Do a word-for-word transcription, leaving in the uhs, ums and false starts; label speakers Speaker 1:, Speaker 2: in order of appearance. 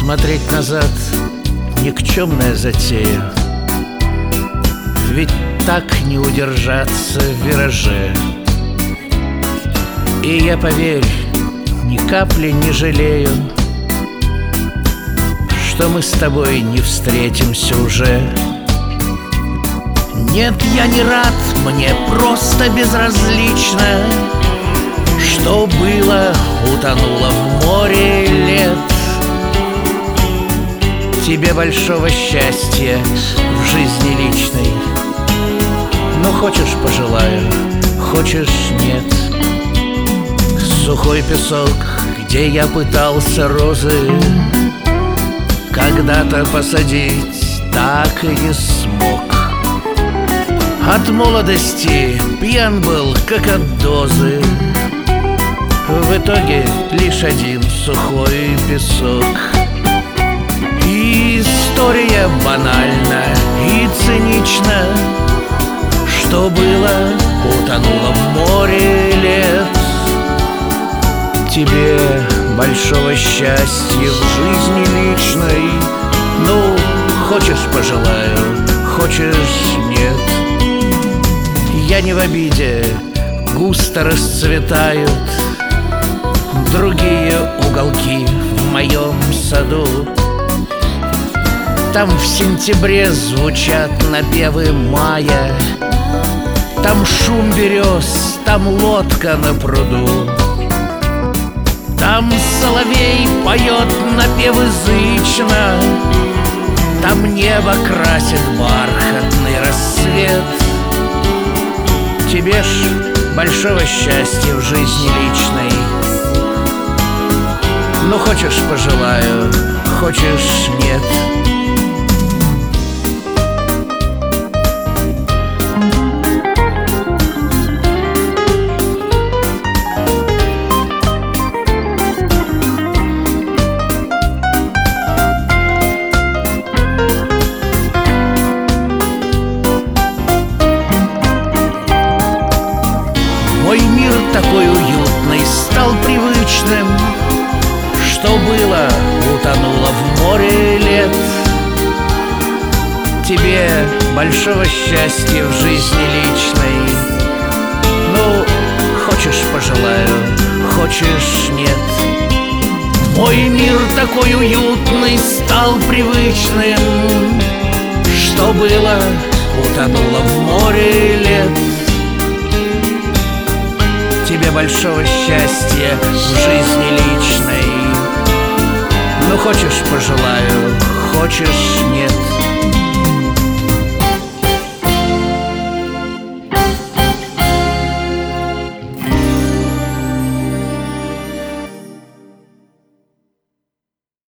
Speaker 1: Смотреть назад — никчемная затея, ведь так не удержаться в вираже. И я, поверь, ни капли не жалею, что мы с тобой не встретимся уже. Нет, я не рад, мне просто безразлично, что было, утонуло в море лет. Тебе большого счастья в жизни личной, но хочешь — пожелаю, хочешь — нет. Сухой песок, где я пытался розы когда-то посадить, так и не смог. От молодости пьян был, как от дозы, в итоге лишь один сухой песок. И история банальна и цинична, что было, утонуло в море лет. Тебе большого счастья в жизни личной, ну, хочешь — пожелаю, хочешь — нет. Я не в обиде, густо расцветают другие уголки в моем саду. Там в сентябре звучат напевы мая, там шум берез, там лодка на пруду. Там соловей поет напев язычно, там небо красит бархатный рассвет. Тебе ж большого счастья в жизни личной, ну, хочешь — пожелаю, хочешь — нет. Мой мир такой уютный стал привычным, что было, утонуло в море лет. Тебе большого счастья в жизни личной, ну, хочешь — пожелаю, хочешь — нет. Мой мир такой уютный стал привычным, что было, утонуло в море лет. Тебе большого счастья в жизни личной, ну, хочешь — пожелаю, хочешь — нет.